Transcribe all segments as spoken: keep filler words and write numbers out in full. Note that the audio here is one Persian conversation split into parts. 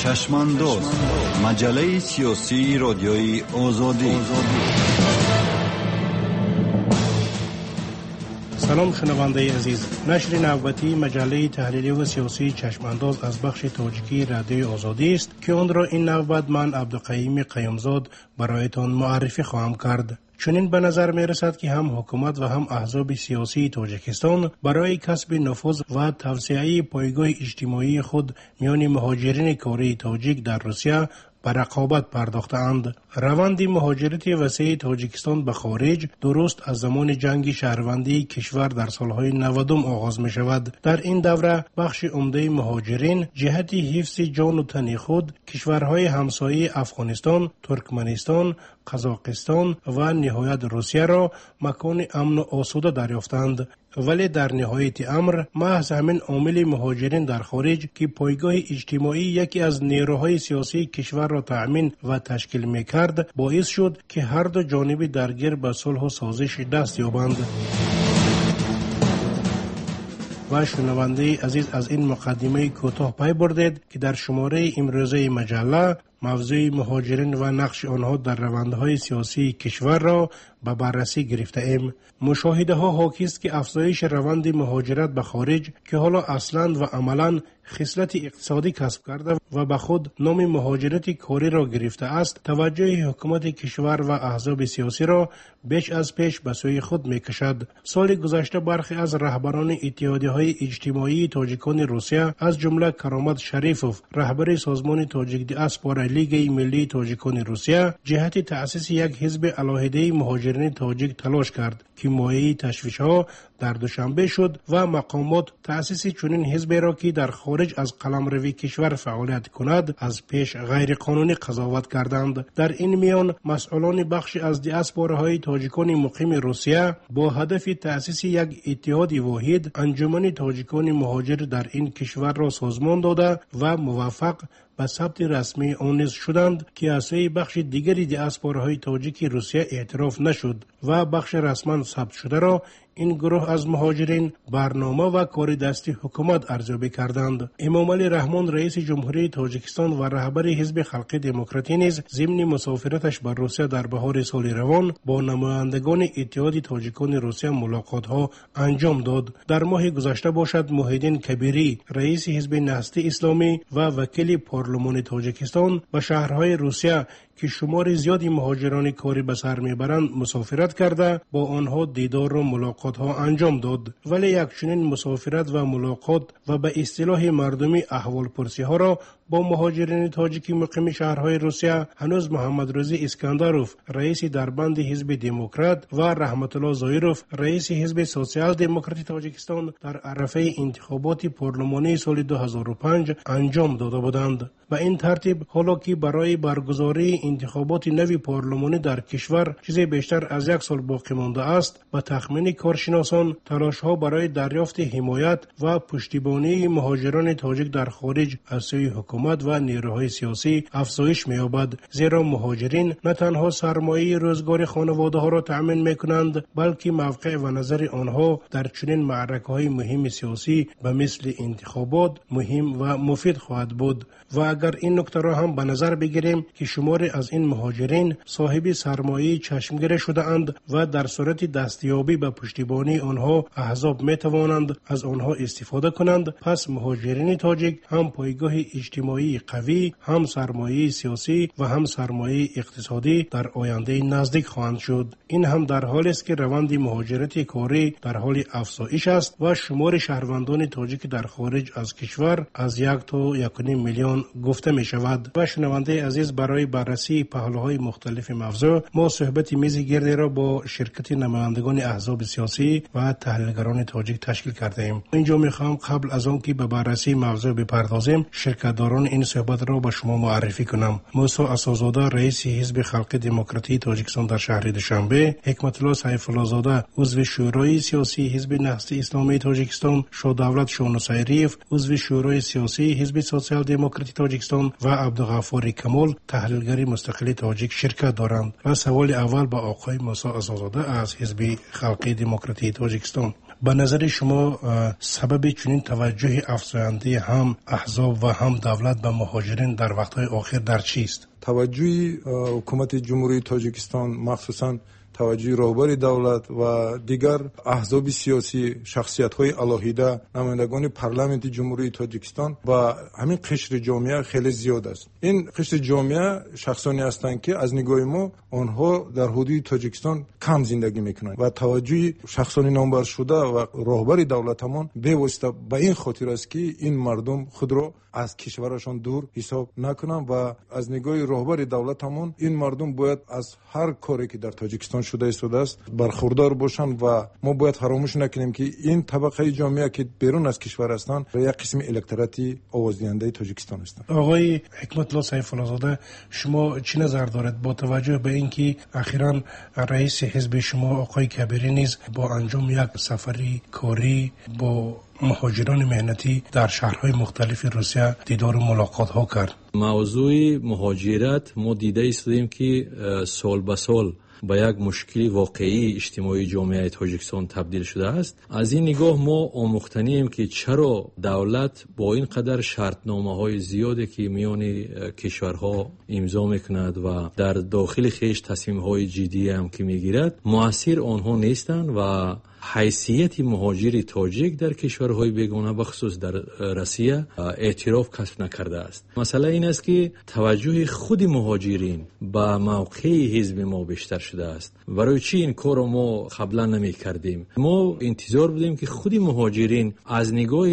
چشمانداز، مجله سیاسی رادیوی آزادی. سلام شنونده عزیز، نشر نوبتی مجله تحلیلی و سیاسی چشمانداز از بخش تاجیکی رادیوی آزادی است که آن را این نوبت من عبدالقیوم قیومزاد برایتان معرفی خواهم کرد. چنین به نظر می رسد که هم حکومت و هم احزاب سیاسی تاجیکستان برای کسب نفوذ و توسعه پایگاه اجتماعی خود میان مهاجرین کاری تاجیک در روسیه به رقابت پرداختند. روند مهاجرت وسیع تاجیکستان به خارج درست از زمان جنگ شهروندی کشور در سالهای نود آغاز می شود. در این دوره بخش عمده مهاجرین جهت حفظ جان و تن خود کشورهای همسایه افغانستان، ترکمنستان، قزاقستان و نهایت روسیه را مکان امن و آسوده دریافتند. ولی در نهایت امر محض همین عامل مهاجرین در خارج که پایگاه اجتماعی یکی از نیروهای سیاسی کشور را تأمین و تشکیل می‌کرد باعث شد که هر دو جانب درگیر به صلح و سازش دست یابند. و شنونده عزیز، از این مقدمه کوتاه پی بردید که در شماره امروزه مجله موضوع مهاجرین و نقش آنها در روندهای سیاسی کشور را به بررسی گرفته ایم. مشاهده ها حاکی است که افزایش روند مهاجرت به خارج که حالا اصلا و عملا خصلت اقتصادی کسب کرده و به خود نام مهاجرت کاری را گرفته است، توجه حکومت کشور و احزاب سیاسی را بیش از پیش به سوی خود می کشد. سال گذشته برخی از رهبران اتحادیه‌های اجتماعی تاجیکان روسیه از جمله کرامت شریفوف، رهبر سازمان تاجیک دیاسپورا لیگ ملی تاجیکان روسیه، جهت تأسیس یک حزب علاهده مهاجرین تاجیک تلاش کرد که مایه تشویش‌ها در دوشنبه شد و مقامات تأسیس چنین حزبی را که در خارج از قلمروی کشور فعالیت کند از پیش غیر قانونی قضاوت کردند. در این میان مسئولان بخش از دیاسپوراهای تاجیکان مقیم روسیه با هدف تأسیس یک اتحاد واحد انجمن تاجیکان مهاجر در این کشور را سازمان داده و موفق به ثبت رسمی آن شدند که از سوی بخش دیگری دیاسپوراهای تاجیک روسیه اعتراف نشد و بخش رسما ثبت شده را این گروه از مهاجرین برنامه و کار دستی حکومت ارزیابی کردند. امامعلی رحمان رئیس جمهوری تاجیکستان و رهبر حزب خلق دموکراتی نیز ضمن مسافرتش به روسیه در بهار سال روان با نمایندگان اتحاد تاجیکان روسیه ملاقات ها انجام داد. در ماه گذشته باشد محیدین کبیری رئیس حزب نهضت اسلامی و وکیل پارلمان تاجیکستان به شهرهای روسیه که شمار زیادی مهاجران کاری به سر میبرند مسافرت کرده با آنها دیدار و ملاقات ها انجام داد. ولی یک چنین مسافرت و ملاقات و به اصطلاح مردمی احوال پرسی ها را با مهاجرین تاجیکی مقیم شهرهای روسیه هنوز محمد رضی اسکندروف رئیس دربند حزب دموکرات و رحمت الله زایروف رئیس حزب سوسیال دموکراتی تاجیکستان در عرصه انتخابات پارلمانی سال دو هزار و پنج انجام داده بودند. به این ترتیب حالا که برای برگزاری انتخابات نوی پارلمانی در کشور چیزی بیشتر از یک سال باقی مانده است، به تخمین کارشناسان تلاش ها برای دریافت حمایت و پشتیبانی مهاجران تاجیک در خارج از سوی حکومت و نیروهای سیاسی افزایش می‌یابد، زیرا مهاجرین نه تنها سرمایه روزگار خانواده ها را تأمین می‌کنند بلکه موقع و نظر آنها در چنین معرکه‌های مهم سیاسی به مثل انتخابات مهم و مفید خواهد بود. و اگر این نکته را هم به نظر بگیریم که شماری از این مهاجرین صاحب سرمایه چشمگیری شده اند و در صورت دستیابی به پشتیبانی آنها احزاب می توانند از آنها استفاده کنند، پس مهاجرین تاجیک هم پایگاه اجتماعی قوی، هم سرمایه سیاسی و هم سرمایه اقتصادی در آینده نزدیک خواهند شد. این هم در حالی است که روند مهاجرت کاری در حال افزایش است و شمار شهروندان تاجیک در خارج از کشور از یک تا یک و نیم میلیون گفته می شود. و شنونده عزیز، برای بررسی پهلوهای مختلف موضوع ما صحبت میز گردی را با شرکت نمایندگان احزاب سیاسی و تحلیلگران تاجیک تشکیل کرده ایم. اینجا می خواهم قبل از آن که به بررسی موضوع بپردازیم شرکتداران این صحبت را به شما معرفی کنم. موسی اساس‌زاده رئیس حزب خلق دموکراتی تاجیکستان در شهر دوشنبه، حکمت الله سیف الله زاده عضو شورای سیاسی حزب نهضت اسلامی تاجیکستان، شادولت شونوسایریف عضو شورای سیاسی حزب سوسیال دموکراتی تاجیکستان و عبدالغفار کمال تحلیلگر مستقل تاجیک شرکت دارند. و سوال اول با آقای موسی اساس‌زاده از حزب خلق دموکراتی تاجیکستان. به نظر شما سبب چنین توجه افزاینده هم احزاب و هم دولت به مهاجرین در وقت‌های آخر در چیست؟ توجه حکومت جمهوری تاجیکستان، مخصوصاً توجه رهبر دولت و دیگر احزاب سیاسی، شخصیت‌های الهیده، نمایندگان پارلمانت جمهوری تاجیکستان و همین قشر جامعه خیلی زیاد است. این قشر جامعه شخصانی هستند که از نگاه ما آنها در حدود تاجیکستان کم زندگی میکنند و توجه شخصانی نامبر شده و رهبر دولتمان به واسطه به این خاطر است که این مردم خود را از کشورشان دور حساب نکنند و از نگاه رهبر دولتمان این مردم باید از هر کاری که در تاجیکستان شده ایستاده است برخوردار باشند و ما باید فراموش نکنیم که این طبقه جامعه که بیرون از کشور هستند یک قسم الکتراتی آوازدهنده تاجیکستان هستند. آقای حکمت الله سیف الله زاده، شما چی نظر دارد با توجه به اینکه اخیراً رئیس حزب شما آقای کبیری نیز با انجام یک سفری کاری با مهاجران مهنتی در شهرهای مختلف روسیه دیدار و ملاقات ها کرد؟ موضوع مهاجرت ما دیده ایستادیم که سال به سال با یک مشکل واقعی اجتماعی جامعه تاجیکستان تبدیل شده است. از این نگاه ما آموختنیم که چرا دولت با این قدر شرطنامه های زیادی که میان کشورها امضا میکند و در داخل خیش تصمیم های جدی هم که میگیرد مؤثر آنها نیستند و حیثیت مهاجر تاجیک در کشورهای بیگانه بخصوص در روسیه اعتراف کسب نکرده است. مسئله این است که توجه خود مهاجرین به موقع حزب ما بیشتر شده است. برای چی این کار رو ما قبلا نمی کردیم؟ ما انتظار بودیم که خود مهاجرین از نگاه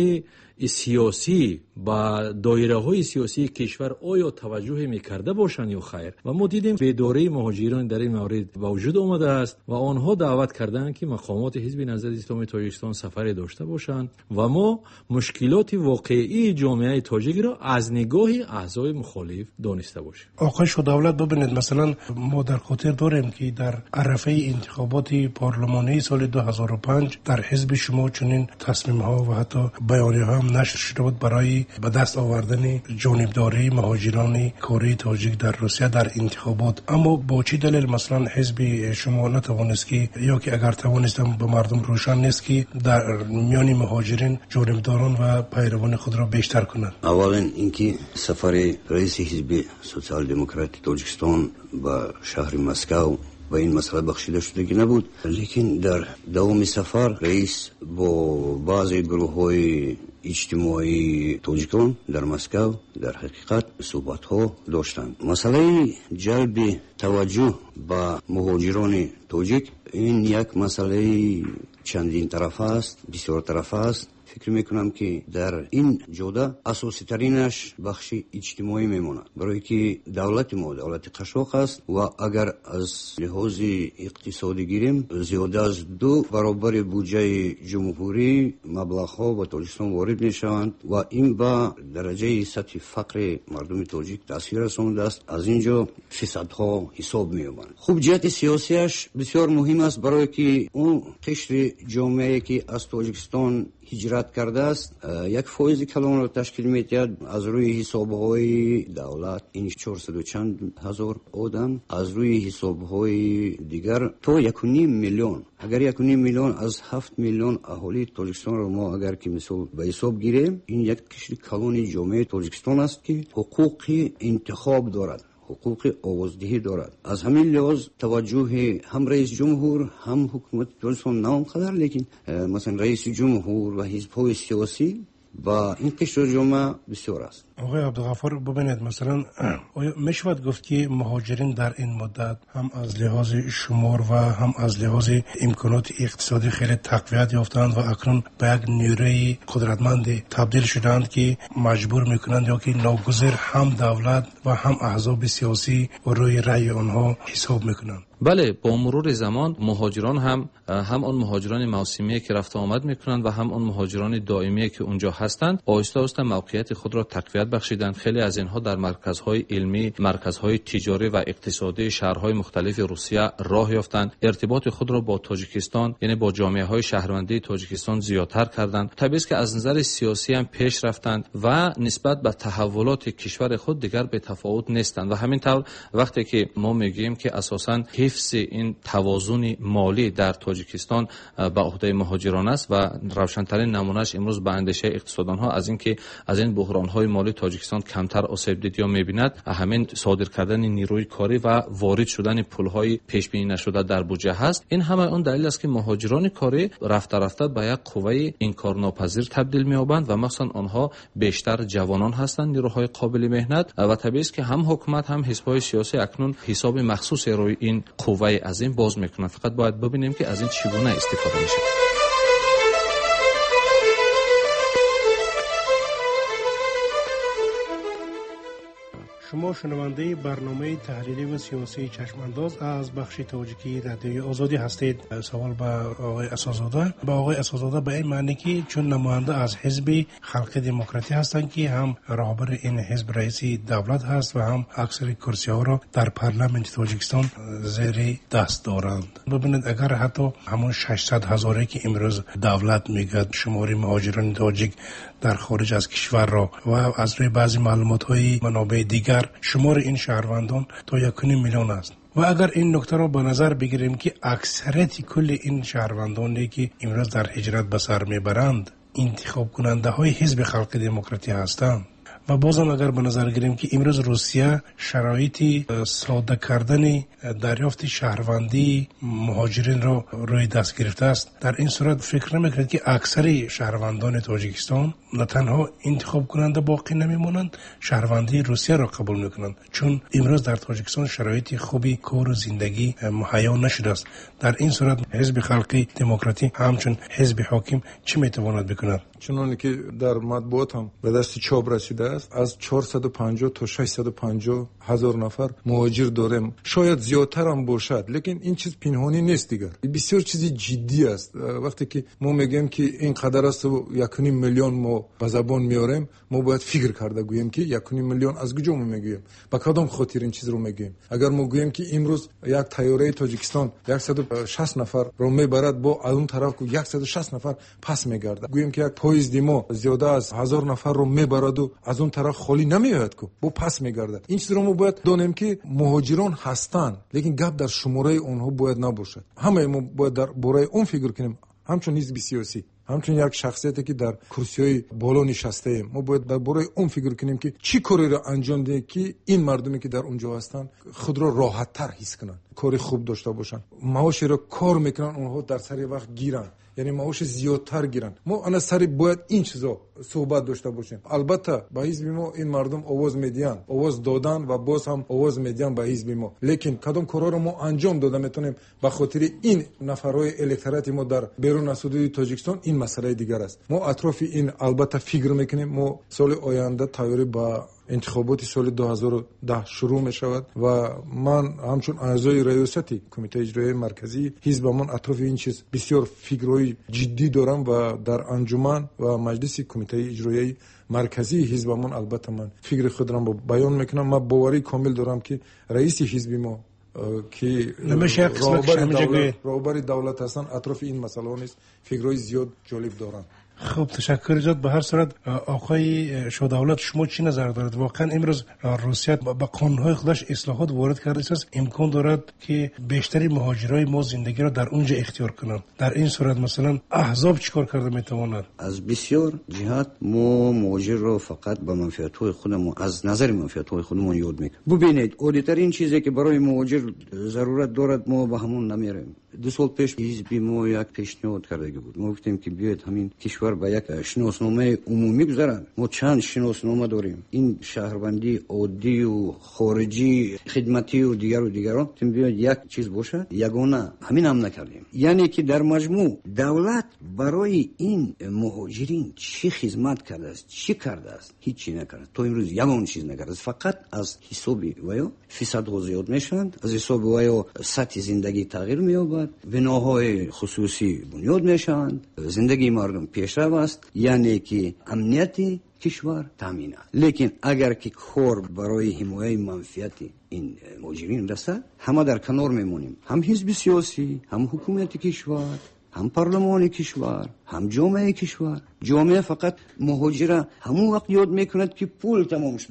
سیاسی با دایره های سیاسی کشور آیا توجه میکرده باشند یا خیر، و ما دیدیم بیداری مهاجران در این مورد به وجود آمده است و آنها دعوت کردند که مقامات حزب نهضت اسلامی تاجیکستان سفری داشته باشند و ما مشکلات واقعی جامعه تاجیک را از نگاه احزاب مخالف دانسته باشیم. آقای شو دولت ببینید، مثلا ما در خاطر داریم که در عرفه انتخابات پارلمانی سال دو هزار و پنج در حزب شما چنین تصمیم ها و حتی بیانیه هم نشر شده بود برای به دست آوردن جانبداری مهاجران کره تاجیک در روسیه در انتخابات. اما با چه دلیل مثلا حزب شما نتوانست که، یا که اگر توانستم به مردم روشن نیست که در میان مهاجرین جانبداران و پیروان خود را بیشتر کنند؟ اولا اینکه سفر رئیس حزب سوسیال دموکرات تاجیکستان به شهر مسکو و این مسئله بخشیده شده نبود، لیکن در دوام سفر رئیس با بعضی گروه های اجتماعی تاجیکان در مسکو در حقیقت صحبت ها داشتند. مسئله جلب توجه به مهاجران تاجیک این یک مسئله چندین طرف است، بسیار طرف است. فکر میکنم که در این جوده اساسی ترینش بخش اجتماعی میمونه، برای که دولت ما دولت قشاق است و اگر از لحاظ اقتصادی گیریم زیاده از دو برابر بودجه جمهوری مبلغ ها به تاجیکستان وارد میشوند و این به درجه سطح فقر مردم تاجیک تاثیر رسانده است. از اینجا فساد ها حساب مییابند. خوب جهت سیاسیش بسیار مهم است، برای که اون قشر جامعه که از تاجیکستان هجرت کرده است یک فایز کلان را تشکیل می‌دهد. از روی حساب‌های دولت این چهارصد و چند هزار آدم، از روی حساب‌های دیگر تا یک و نیم میلیون. اگر یک و نیم میلیون از هفت میلیون اهالی تاجیکستان را ما اگر که مثال به حساب گیریم، این یک قشر کلان جامعه تاجیکستان است که حقوق انتخاب دارد، حقوق آوازدهی دارد. از همین لحاظ توجه هم رئیس جمهور هم حکومت تاجیکستان نه اونقدر، لیکن مثلا رئیس جمهور و حزب‌های سیاسی با این قشر جامعه بسیار است. آقای عبدالغفار ببینید، مثلا آیا میشود گفت که مهاجرین در این مدت هم از لحاظ شمار و هم از لحاظ امکانات اقتصادی خیلی تقویت یافتند و اکنون به یک نیروی قدرتمند تبدیل شدند که مجبور میکنند یا که ناگزیر هم دولت و هم احزاب سیاسی و روی رأی آنها حساب میکنند؟ بله، با مرور زمان مهاجران هم هم آن مهاجران موسمی که رفت آمد میکنند و هم آن مهاجران دائمی که اونجا هستند آهسته آهسته موقعیت خود را تقویت بخشیدند. خیلی از اینها در مرکزهای علمی، مرکزهای تجاری و اقتصادی شهرهای مختلف روسیه راه یافتند، ارتباط خود را با تاجیکستان یعنی با جامعه های شهروندی تاجیکستان زیادتر کردند. طبیعی است که از نظر سیاسی هم پیش رفتند و نسبت به تحولات کشور خود دیگر به تفاوت نیستند و همین طور وقتی که ما میگیم که اساساً حفظ این توازن مالی در تاجیکستان به عهده مهاجران است و روشن‌ترین نمونهش امروز به اندیشه اقتصاددان‌ها از اینکه از این بحران‌های مالی تاجیکستان کمتر آسیب دید یا می‌بیند همین صادر کردن نیروی کاری و وارد شدن پول‌های پیش بینی نشده در بودجه هست. این همه اون دلیل است که مهاجران کاری رفته رفته به یک قوه انکارناپذیر تبدیل می‌یابند و مثلا آنها بیشتر جوانان هستند، نیروهای قابل مهنت و طبیعی است که هم حکومت هم حزب‌های سیاسی اکنون حساب مخصوص روی این قوه عظیم باز می‌کنند. فقط باید ببینیم که از این چگونه استفاده میشه. شما شنونده برنامه تحلیلی و سیاسی چشمانداز از بخش تاجیکی رادیوی آزادی هستید. سوال به آقای اساس‌زاده. با آقای اساس‌زاده به این معنی که چون نماینده از حزب خلق دموکراتی هستند که هم رهبر این حزب رئیسی دولت هست و هم اکثر کرسی ها را در پارلمانت تاجیکستان زیر دست دارند. ببینید اگر حتی همون ششصد هزاری که امروز دولت میگه شمار مهاجران تاجیک در خارج از کشور را و از روی بعضی معلومات های منابع دیگر شمار این شهروندان تا یک میلیون است و اگر این نکته را به نظر بگیریم که اکثریت کل این شهروندانی که امروز در هجرت به سر میبرند انتخاب کننده های حزب خلق دموکراتی هستند و بازم اگر به نظر گیریم که امروز روسیه شرایطی ساده کردن دریافت شهروندی مهاجرین را روی دست گرفته است، در این صورت فکر نمیکنید که اکثر شهروندان تاجیکستان نه تنها انتخاب کننده باقی نمیمونند، شهروندی روسیه را قبول میکنند، چون امروز در تاجیکستان شرایط خوبی کار و زندگی مهیا نشده است. در این صورت حزب خلق دموکراتی همچون حزب حاکم چه میتواند بکند؟ چنانه که در مطبوعات هم به دست چاپ رسیده است از چهارصد و پنجاه تا ششصد و پنجاه هزار نفر مهاجر داریم. شاید زیادتر هم باشد، لیکن این چیز پنهانی نیست دیگر، بسیار چیزی جدی است. وقتی که ما میگیم که این قدر است و یک میلیون ما به زبان میاریم، ما باید فکر کرده گوییم که یک میلیون از کجا ما میگوییم، به کدام خاطر این چیز رو میگیم. اگر ما گوییم که امروز یک طیاره تاجیکستان صد و شصت نفر رو میبرد، با اون طرف که صد و شصت نفر پس میگرده، گوییم که یک پاییز ما زیاده از هزار نفر رو میبرد و از اون طرف خالی نمیاد که با پس میگرده. این چیز رو ما باید دونیم که مهاجران هستند، لیکن گپ در شماره اونها باید نباشد. همه ما باید در باره اون فکر کنیم، همچون حزب سیاسی، همچون یک شخصیتی که در کرسی‌های بالا نشسته ایم، ما باید در باره اون فکر کنیم که چی کاری را انجام دهیم که این مردمی که در اونجا هستند خود را راحت تر حس کنند، کاری خوب داشته باشند، معاشی را کار میکنن اونها در سر وقت گیرن، یعنی معاش زیادتر گیرن. ما انا سری باید این چیزا صحبت داشته باشیم. البته با حزب ما این مردم آواز میدین، آواز دادن و باز هم آواز میدین با حزب ما، لیکن کدام کارا رو ما انجام داده میتونیم به خاطر این نفرای الکترات ما در بیرون از حدود تاجیکستان، این مسئله دیگر است. ما اطراف این البته فکر میکنیم. ما سال آینده تیاری با انتخابات سال دو هزار و ده شروع می شود و من همچون اعضای ریاستی کمیته اجرایی مرکزی حزب من اطراف این چیز بسیار فکرهای جدی دارم و در انجمن و مجلس کمیته اجرایی مرکزی حزب من البته من فکر خود را بیان میکنم. من باوری کامل دارم که رئیس حزب ما که رهبر دولت هستن اطراف این مسئله نیست فکرهای زیاد جالب دارن. خب تشکر جد. به هر صورت آقای شودولت شما چی نظر دارد؟ واقعا امروز روسیه با قانونهای خودش اصلاحات وارد کرده است، امکان دارد که بیشتری مهاجرای ما زندگی را در اونجا اختیار کنند. در این صورت مثلا احزاب چیکار کرده میتواند؟ از بسیار جهات ما مهاجر را فقط به منفعت‌های خودمون از نظر منفعت‌های خودمون یاد میکنیم. ببینید عالی‌ترین چیزی که برای مهاجر ضرورت دارد ما به همون نمیریم. دو سال پیش حزب ما یک پیشنهاد کرده بود، ما گفتیم که بیاید همین کشور به یک شناسنامه عمومی گذارن. ما چند شناسنامه داریم، این شهروندی عادی و خارجی خدمتی و دیگر و دیگران، تیم بیاید یک چیز باشه یگانه. همین هم نکردیم. یعنی که در مجموع دولت برای این مهاجرین چی خدمت کرده است، چی کرده است؟ هیچی نکرده. تو امروز یگان چیز نکرده. فقط از حسابی ویا فیصد زیاد میشند، از حساب ویا سطح زندگی تغییر می‌یابد، بناهای خصوصی بنیاد میشوند، زندگی مردم پیشرو است، یعنی که امنیتی کشور تامین است. لیکن اگر که کار برای حمایت منفعت این مهاجرین رسد، همه در کنار میمونیم، هم حزب سیاسی، هم حکومت کشور، هم پارلمان کشور، هم جامعه کشور. جامعه فقط مهاجره همون وقت یاد میکند که پول تمام شده است.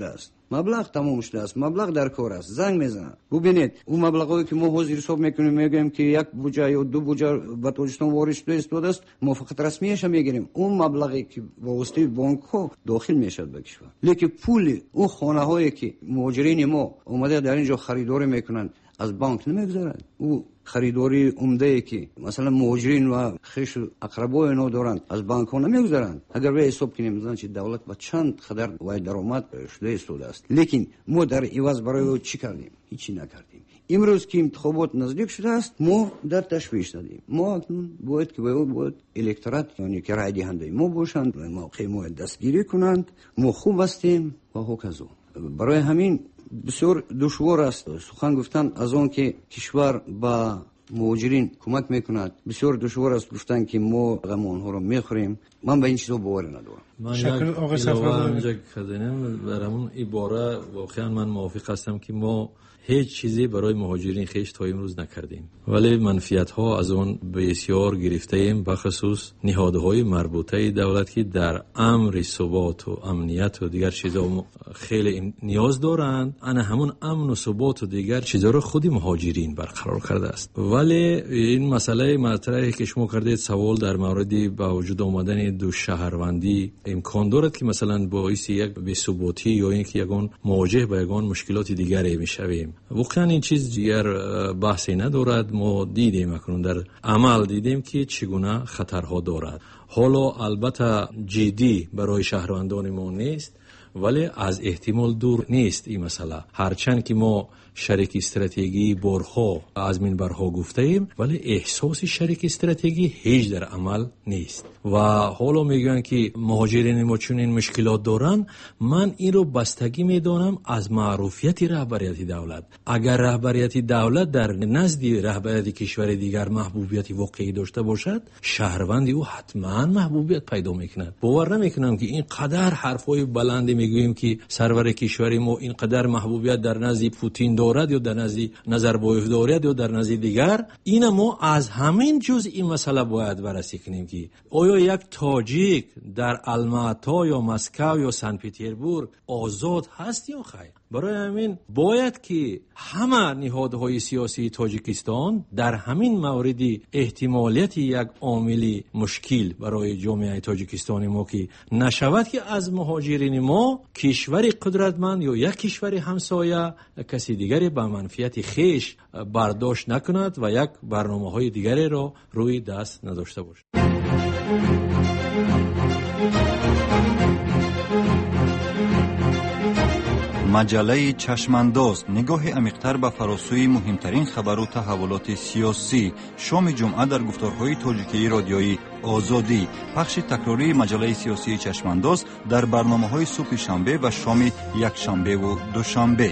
مبلغ تمام شده است، مبلغ در کار است، زنگ میزنه. ببینید اون مبلغی که ما حاضر حساب میکنیم میگیم که یک بودجه یا دو بودجه به تاجیکستان وارد شده است است ما فقط رسمیش هم میگیریم، اون مبلغی که واسطه بانک ها داخل میشد به کشور، لیکن پول اون خانه هایی که مهاجرین ما اومده در اینجا خریداری میکنن از بانک نمیگذارند. او خریداری عمده که مثلا مهاجرین و خویش اقربای اینا دارند از بانک ها نمیگذارند. اگر به حساب کنیم مثلا چه دولت با چند قدر وای درآمد شده استوده است، لیکن ما در عوض برای او چی کردیم؟ هیچی نکردیم. امروز که انتخابات نزدیک شده است ما در تشویش دادیم. ما اکنون باید که باید, باید الکترات یعنی که رای دهنده ما باشند و موقع ما دستگیری کنند. ما خوب هستیم و هوکزو. برای همین بسیار دشوار است سخن گفتن از آن که کشور با مهاجرین کمک میکند. بسیار دشوار است گفتن که ما غم آنها رو میخوریم. من به این چیزا باور ندارم. من شکل آقای سفر اینجا کردنم برامون عباره واقعا من موافق هستم که ما هیچ چیزی برای مهاجرین خیش تا امروز نکردیم، ولی منفیت ها از اون بسیار گرفته ایم، بخصوص نهادهای مربوطه دولت که در امر ثبات و امنیت و دیگر چیزا خیلی نیاز دارند. انا همون امن و ثبات و دیگر چیزا رو خودی مهاجرین برقرار کرده است. ولی این مسئله مطرحی که شما کردید سوال در مورد با وجود آمدن دو شهروندی امکان دارد که مثلا باعث یک بی‌ثباتی یا اینکه یگان مواجه با یگان مشکلات دیگری میشویم. واقعا این چیز دیگر بحثی ندارد. ما دیدیم اکنون در عمل دیدیم که چگونه خطرها دارد. حالا البته جدی برای شهروندان ما نیست، ولی از احتمال دور نیست این مسئله. هرچند که ما شریک استراتژی بارها از منبرها گفته ایم، ولی احساس شریک استراتژی هیچ در عمل نیست. و حالا میگن که مهاجرین ما چون این مشکلات دارن. من این رو بستگی میدانم از معروفیت رهبریت دولت. اگر رهبریت دولت در نزد رهبریت کشور دیگر محبوبیت واقعی داشته باشد، شهروندی او حتما محبوبیت پیدا میکند. باور نمیکنم که این قدر حرفای بلندی میگوییم که سرور کشور ما این قدر محبوبیت در نزد پوتین دارد یا در نزد نظربایف دارد یا در نزد دیگر. این ما از همین جزء این مسئله باید بررسی کنیم که آیا یک تاجیک در الماتا یا مسکو یا سن پترزبورگ آزاد هست یا خیر؟ برای همین باید که همه نهادهای سیاسی تاجیکستان در همین موردی احتمالیت یک عاملی مشکل برای جامعه تاجیکستان ما که نشود که از مهاجرین ما کشور قدرتمند یا یک کشور همسایه کسی دیگری به منفیت خیش برداشت نکند و یک برنامه‌های دیگری را روی دست نداشته باشد. مجله چشمانداز، نگاه عمیق‌تر به فراسوی مهمترین خبر و تحولات سیاسی. شام جمعه در گفتارهای تاجیکی رادیویی آزادی. پخش تکراری مجله سیاسی چشمانداز در برنامه‌های صبح شنبه و شام یک شنبه و دوشنبه.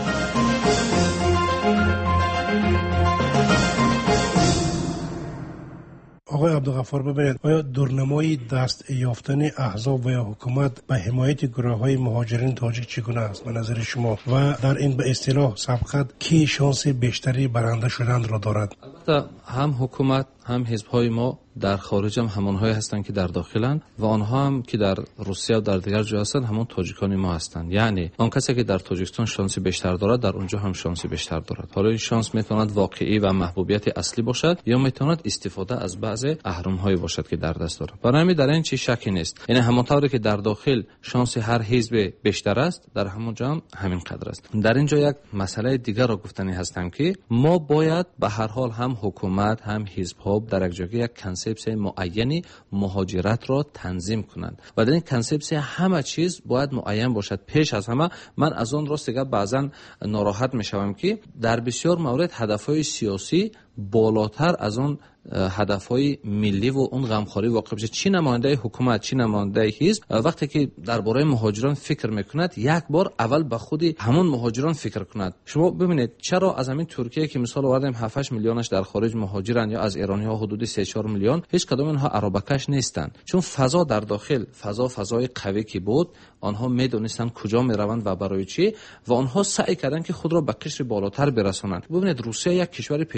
آقای عبدالغفار، ببینید آیا دورنمای دست یافتن احزاب و یا حکومت به حمایت گروه‌های مهاجرین تاجیک چگونه است به نظر شما و در این به اصطلاح سبقت کی شانس بیشتری برنده شدن را دارد؟ البته هم حکومت هم حزب‌های ما در خارج هم همانهایی هستند که در داخلند و آنها هم که در روسیه و در دیگر جا هستند همون تاجیکان ما هستند. یعنی آن کسی که در تاجیکستان شانس بیشتر دارد در اونجا هم شانس بیشتر دارد. حالا این شانس میتواند واقعی و محبوبیت اصلی باشد یا میتواند استفاده از بعض اهرم‌هایی باشد که در دست دارد. برای همین در این چیز شکی نیست. یعنی همونطوری که در داخل شانس هر حزب بیشتر است در همون جا هم همین قدر است. در اینجا یک مسئله دیگر را گفتنی هستم که ما باید به هر حال هم حکومت هم حزب‌ها در یک جای یک کانسپت معینی مهاجرت را تنظیم کنند و در این کانسپت همه چیز باید معین باشد. پیش از همه من از اون راست دیگه بعضا ناراحت میشوم که در بسیار مورد هدفهای سیاسی بالاتر از اون هدفهای ملی و اون غمخواری واقع بشه. چی نماینده حکومت چی نماینده حزب وقتی که درباره مهاجران فکر میکند یک بار اول به خود همون مهاجران فکر کند. شما ببینید چرا از همین ترکیه که مثال آوردیم هفت هشت میلیونش در خارج مهاجرن یا از ایرانی ها حدود سه چهار میلیون هیچ کدام اینها عربکش نیستند، چون فضا در داخل فضا فضای قوی کی بود آنها میدونستند کجا میروند و برای چی و آنها سعی کردند که خود را به قشر بالاتر برسانند. ببینید روسیه یک کشور پیشرفته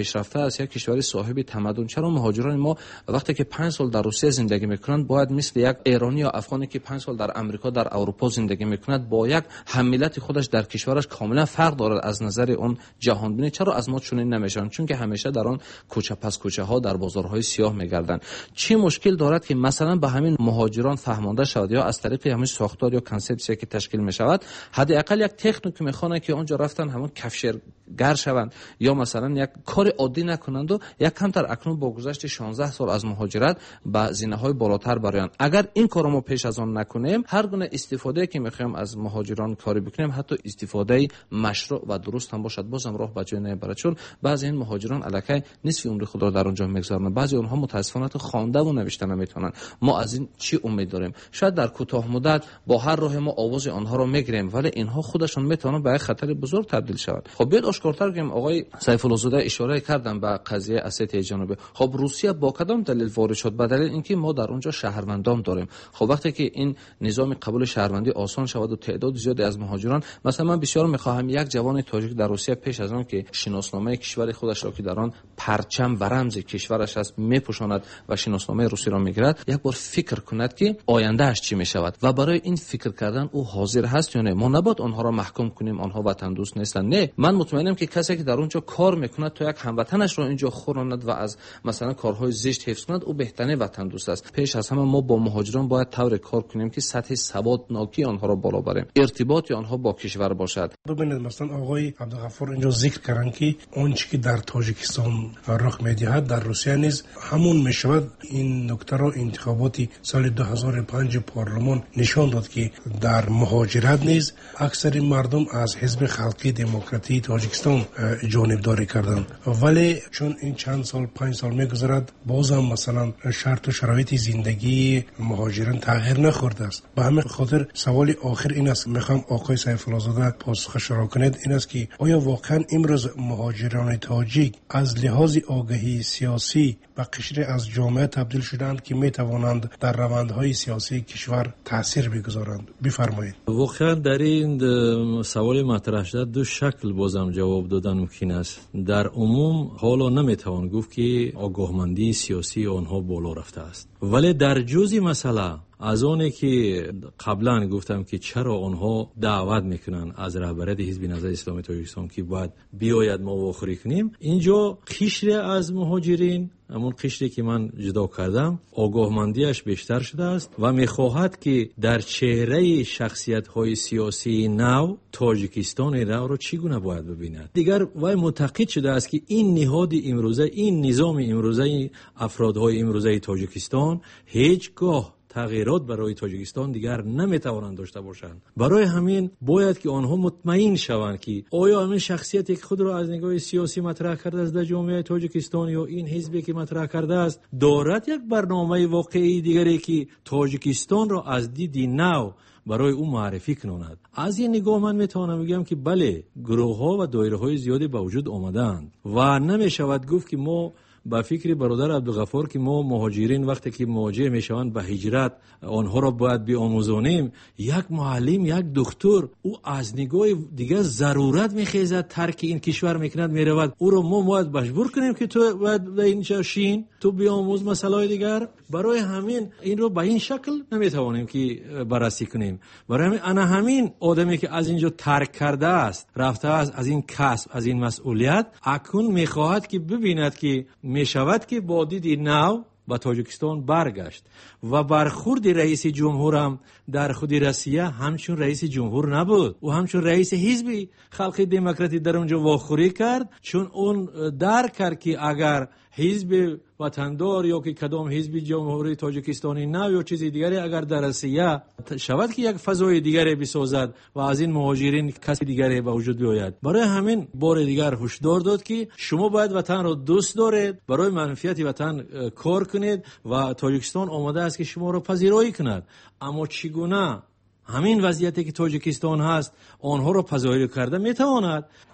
است، یک کشور صاحب تمدن. چرا مهاجران ما وقتی که پنج سال در روسیه زندگی میکنند باید مثل یک ایرانی یا افغانی که پنج سال در امریکا در اروپا زندگی میکند با یک هممیلت خودش در کشورش کاملا فرق دارد از نظر اون جهان بینی؟ چرا از ما چنین نمیشن؟ چون که همیشه در آن کوچه پس کوچه ها در بازارهای سیاه میگردند. چه مشکل دارد که مثلا به همین مهاجران فهمانده شود یا از طریق همین ساختار یا کانسپسی که تشکیل میشود حداقل یک تکنیک میخوانه که اونجا رفتن همون کفشگر شوند یا مثلا یک کار عادی نکنند و یک کمتر اکنون با گذشت شانزده سال از مهاجرت به زینه‌های بالاتر برآیند. اگر این کارو ما پیش از آن نکنیم، هر گونه استفاده که میخوایم از مهاجران کاری بکنیم حتی استفاده مشروع و درست هم باشد بازم راه به جای نمیبرد، چون بعضی این مهاجران الکی نصف عمر خود را در اونجا میگذارن. بعضی اونها متاسفانه تو خوانده و نوشته نمیتونن. ما از این چی امید داریم؟ شاید در کوتاه مدت با هر راه ما آواز آنها رو میگیریم ولی اینها خودشون میتونن به خطر بزرگ تبدیل شود. خب بیاد آشکارتر بگیم. آقای سیف الله زاده اشاره کردن به قضیه اسیته جنوبی. خب روسیه با کدام دلیل وارد شد؟ به دلیل اینکه ما در اونجا شهروندان داریم. خب وقتی که این نظام قبول شهروندی آسان شود و تعداد زیادی از مهاجران، مثلا من بسیار میخواهم یک جوان تاجیک در روسیه پیش از آن که شناسنامه کشور خودش را که در آن پرچم و رمز کشورش است میپوشاند و شناسنامه روسی را میگیرد، یک بار فکر کند که آینده اش چی میشود و برای این فکر کردن او حاضر هست یا نه. ما نباید آنها را محکوم کنیم آنها وطن دوست نیستند. نه، من مطمئنم که کسی که در اونجا کار میکند تا یک هموطنش را اینجا خوراند و از مثلا کارهای زشت حفظ کند، او بهترین وطن دوست است. پیش از همه ما با مهاجران باید طور کار کنیم که سطح سوادناکی آنها را بالا بریم، ارتباط آنها با کشور باشد. ببینید مثلا آقای عبدالغفور اینجا ذکر کردن که آنچه که در تاجیکستان رخ می‌دهد در روسیه نیز همون میشود. این نکته را انتخابات سال دو هزار و پنج پارلمان نشان داد که در مهاجرت نیز اکثر مردم از حزب خلقی دموکراتی تاجیکستان جانبداری کردند، ولی چون این چند سال پنج سال میگذرد بازم مثلا شرط و شرایط زندگی مهاجران تغییر نخورده است. به همین خاطر سوال آخر این است، میخوام آقای سیف الله زاده پاسخش را کنید، این است که آیا واقعا امروز مهاجران تاجیک از لحاظ آگاهی سیاسی و قشری از جامعه تبدیل شدند که میتوانند در روندهای سیاسی کشور تاثیر بگذارند؟ بفرمایید. واقعا در این سوال مطرح شده دو شکل بازم جواب دادن ممکن است. در عموم حالا نمیتوان گفت که آگاهمندی سیاسی آنها بالا رفته است، ولی در جزئی مسئله از اونه که قبلا گفتم که چرا آنها دعوت میکنن از رهبریت حزب نهضت اسلامی تاجیکستان که باید بیاید ما واخوری کنیم، اینجا قشری از مهاجرین، همون قشری که من جدا کردم، آگاهمندیش بیشتر شده است و میخواهد که در چهره شخصیت های سیاسی نو تاجیکستان نو رو چگونه باید ببیند. دیگر وای معتقد شده است که این نهاد امروزه، این نظام امروزه، افرادهای امروزه تاجیکستان هیچگاه تغییرات برای تاجیکستان دیگر نمیتوانند داشته باشند. برای همین باید که آنها مطمئن شوند که آیا همین شخصیتی که خود را از نگاه سیاسی مطرح کرده است در جامعه تاجیکستان یا این حزبی که مطرح کرده است دارد یک برنامه واقعی دیگری که تاجیکستان را از دید نو برای او معرفی کنند. از این نگاه من میتوانم بگم که بله، گروه ها و دایره های زیادی به وجود آمدند و نمیشود گفت که ما با فکر برادر عبدالغفور که ما مهاجرین وقتی که مواجه میشوند به هجرت آنها را باید بیاموزانیم، یک معلم، یک دکتر، او از نگاه دیگه ضرورت میخیزد ترک این کشور میکند میرود، او را ما باید مجبور کنیم که تو باید به اینجا شین، تو بیاموز مسائل دیگر. برای همین این رو به این شکل نمیتوانیم که بررسی کنیم. برای همین انا همین آدمی که از اینجا ترک کرده است، رفته است از این کسب، از این مسئولیت، اکنون میخواهد که ببیند که میشود که با دید نو با تاجیکستان برگشت و برخورد رئیس جمهور هم در خود روسیه همچون رئیس جمهور نبود، او همچون رئیس حزب خلق دموکراتی در اونجا واخوری کرد، چون اون درک کرد که اگر حزب وطندار یا که کدام حزب جمهوری تاجیکستانی نه یا چیزی دیگری اگر در روسیه شود که یک فضای دیگری بسازد و از این مهاجرین کسی دیگری به وجود بیاید. برای همین بار دیگر هشدار داد که شما باید وطن را دوست دارید، برای منفعت وطن کار کنید و تاجیکستان آماده است که شما را پذیرایی کند. اما چگونه همین وضعیتی که تاجیکستان هست آنها را پذیرایی کرده میتواند؟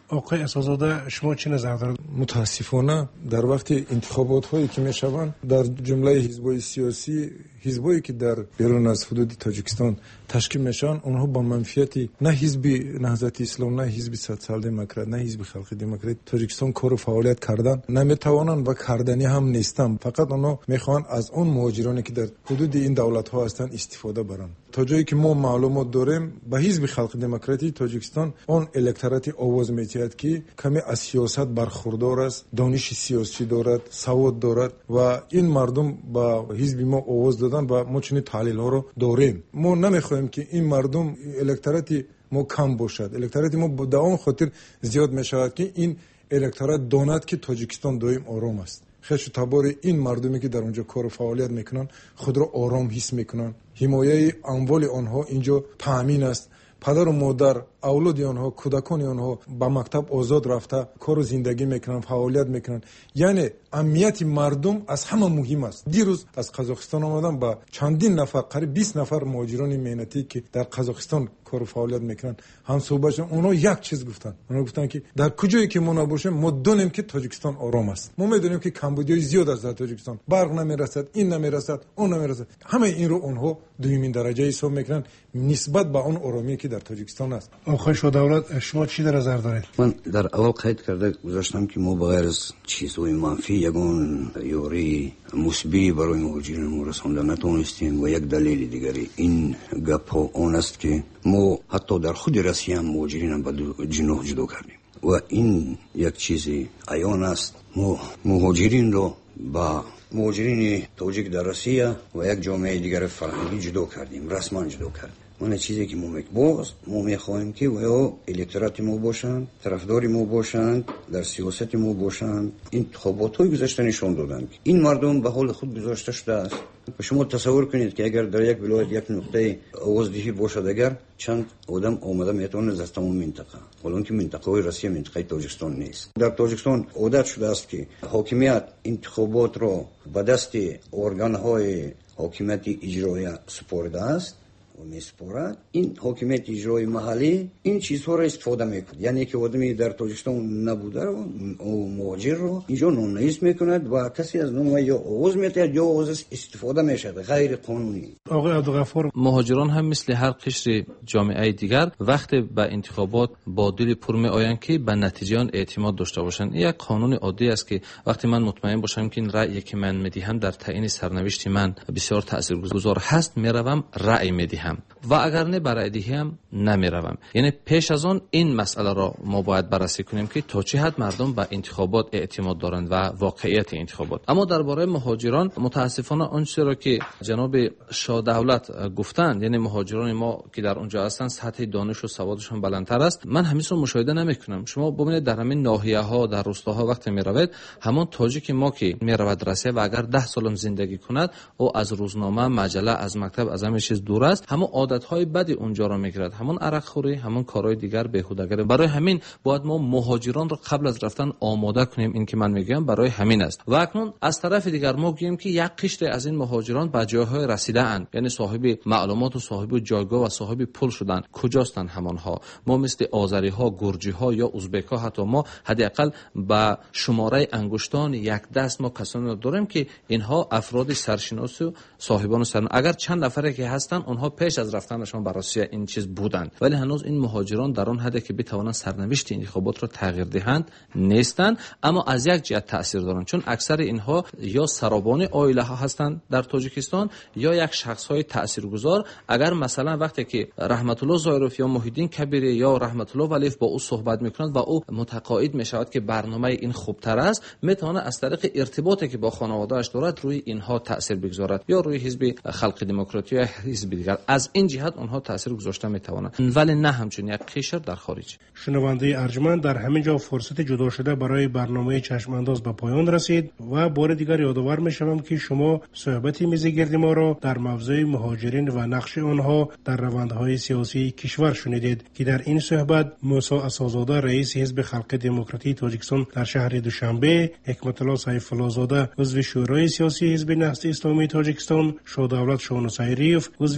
آقای اساس‌زاده شما چه نظر دارید؟ متاسفانه در وقت انتخابات هایی که میشوند در جمله حزب‌های سیاسی، حزبایی که در بیرون از حدود تاجیکستان تشکیل میشن، اونها با منفیتی نه حزب نهضت اسلام، نه حزب سوسیال دموکرات، نه حزب خلق دموکرات تاجیکستان کار و فعالیت کردن نمیتوانند و کردنی هم نیستند. فقط اونها میخوان از اون مهاجرانی که در حدود این دولت ها هستند استفاده برن. تا جایی که ما معلومات داریم به حزب خلق دموکراتی تاجیکستان اون الکتراتی آواز میتید که کمی از سیاست برخوردار است، دانش سیاسی دارد، سواد دارد و این مردم با حزب ما آواز دادن و ما چنین تحلیل ها رو داریم. ما نمیخوایم که این مردم الکتراتی ما کم باشد. الکتراتی ما به اون خاطر زیاد میشود که این الکترات داند که تاجیکستان دائم آرام است. خیش تبار این مردمی که در اونجا کار و فعالیت میکنن خود را آرام حس میکنن. حمایه اموال آنها اینجا تامین است. پدر و مادر، اولاد آنها، کودکان آنها با مکتب آزاد رفته کار و زندگی میکنن، فعالیت میکنن. یعنی امنیت مردم از همه مهم است. دیروز از قزاقستان آمدن با چندین نفر، قریب بیست نفر مهاجران مهنتی که در قزاقستان کار و فعالیت میکنن هم صحبت، اونها یک چیز گفتن. اونها گفتن که در کجایی که ما نباشیم ما دونیم که تاجیکستان آرام است. ما میدونیم که کمبودی زیاد است در تاجیکستان، برق نمیرسد، این نمیرسد، اون نمیرسد. همه این رو اونها دومین درجه حساب میکنن نسبت به اون آرامی که در تاجیکستان است. آقای شودولت شما چی در نظر دارید؟ من در اول قید کرده گذاشتم که ما بغیر از چیزهای منفی یگان یوری مثبی برای مهاجرین ما رسانده نتونستیم و یک دلیل دیگری این گپ ها اون است که ما حتی در خود روسیه هم مهاجرین هم به جنوح جدا کردیم و این یک چیزی عیان است. ما مهاجرین رو با مهاجرین تاجیک در روسیه و یک جامعه دیگر فرهنگی جدا کردیم، رسما جدا کردیم. من چیزی که ما باز ما میخواهیم که و یا الکترات ما باشند، طرفدار ما باشند، در سیاست ما باشند. این انتخابات های گذشته نشان دادن که این مردم به حال خود گذاشته شده است. و شما تصور کنید که اگر در یک ولایت یک نقطه آوازدهی باشد، اگر چند آدم آمده میتونه از تمام منطقه، حالا که منطقه های روسیه منطقه تاجیکستان نیست. در تاجیکستان عادت شده است که حاکمیت انتخابات را به دست ارگان های حاکمیت اجرایی سپرده است و میسپارد. این حاکمیت اجرایی محلی این چیزها را استفاده میکند. یعنی که آدمی در تاجیکستان نبوده رو او مهاجر رو اینجا نونیس میکند و کسی از نام یا آواز میتید یا آواز استفاده میشد غیر قانونی. آقای عبدالغفور، مهاجران هم مثل هر قشر جامعه دیگر وقتی به انتخابات با دل پر می آیند که به نتیجه آن اعتماد داشته باشند. این یک قانون عادی است که وقتی من مطمئن باشم که این رأیی که من میدهم در تعیین سرنوشت من بسیار تاثیرگذار هست، میروم رأی میدهم و اگر نه برای دهم نمیروم. یعنی پیش از آن این مسئله را ما باید بررسی کنیم که تا چه حد مردم به انتخابات اعتماد دارند و واقعیت انتخابات. اما درباره مهاجران متاسفانه آنچه را که جناب شاه دولت گفتند، یعنی مهاجران ما که در اونجا هستند سطح دانش و سوادشون بلندتر است، من همیشه رو مشاهده نمیکنم. شما ببینید در همین ناحیه ها در روستاها وقتی میروید، همون تاجیک ما که میرود روسیه و اگر ده سالم زندگی کند او از روزنامه، مجله، از مکتب، از همه چیز دور است، همون عادت‌های بدی اونجا را میگیرد، همون عرق خوری، همون کارهای دیگر بیهوده‌گری. برای همین باید ما مهاجران را قبل از رفتن آماده کنیم. این که من میگم برای همین است. و اکنون از طرف دیگر ما گوییم که یک قشر از این مهاجران به جایهای رسیده اند، یعنی صاحب معلومات و صاحب جایگاه و صاحب پول شدن. کجاستند همانها؟ ما مثل آذری ها، گرجی ها یا ازبک ها، حتی ما حداقل به شماره انگشتان یک دست ما کسانی داریم که اینها افراد سرشناس و صاحبان سرن. اگر چند نفره که هستن اونها پیش از رفتنشان به روسیه این چیز بودند، ولی هنوز این مهاجران در آن حدی که بتوانند سرنوشت انتخابات را تغییر دهند نیستند. اما از یک جهت تاثیر دارند، چون اکثر اینها یا سرابان عائله ها هستند در تاجیکستان یا یک شخص های تاثیرگذار. اگر مثلا وقتی که رحمت الله ظاهروف یا محی الدین کبیری یا رحمت الله ولیف با او صحبت میکنند و او متقاعد میشود که برنامه این خوبتر است، میتونه از طریق ارتباطی که با خانواده‌اش دارد روی اینها تاثیر بگذارد یا روی حزب خلق دموکراتی یا حزب دیگر. از این جهت اونها تاثیر گذاشته میتوانند، ولی نه همچون یک قشر در خارج. شنونده ارجمند، در همین جا فرصت جدا شده برای برنامه چشمانداز به پایان رسید و بار دیگر یادآور میشوم که شما صحبت میز گرد ما را در موضوع مهاجرین و نقش آنها در روندهای سیاسی کشور شنیدید که در این صحبت موسی اساس‌زاده رئیس حزب خلق دموکراتی تاجیکستان در شهر دوشنبه، حکمت الله سیف الله زاده عضو شورای سیاسی حزب نهضت اسلامی تاجیکستان، شاه دولت شاه نصیریف عضو ریاست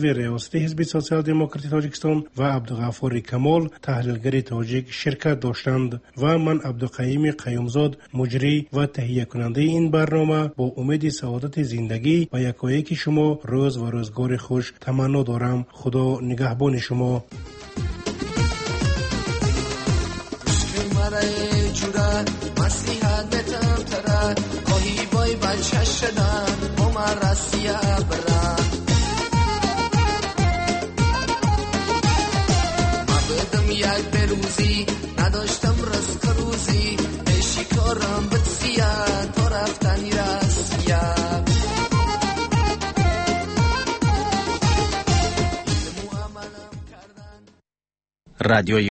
ریاست حزب سوسیال دموکراتی تاجیکستان و عبدالغفار کمال تحلیلگر تاجیک شرکت داشتند و من عبدالقیوم قیومزاد مجری و تهیه کننده این برنامه با امید سعادت زندگی و یکایک شما روز و روزگار خوش تمنا دارم. خدا نگهبان شما. نداشتم رزق روزی به شکارم بتسیا تو رفتنی راسیا رادیو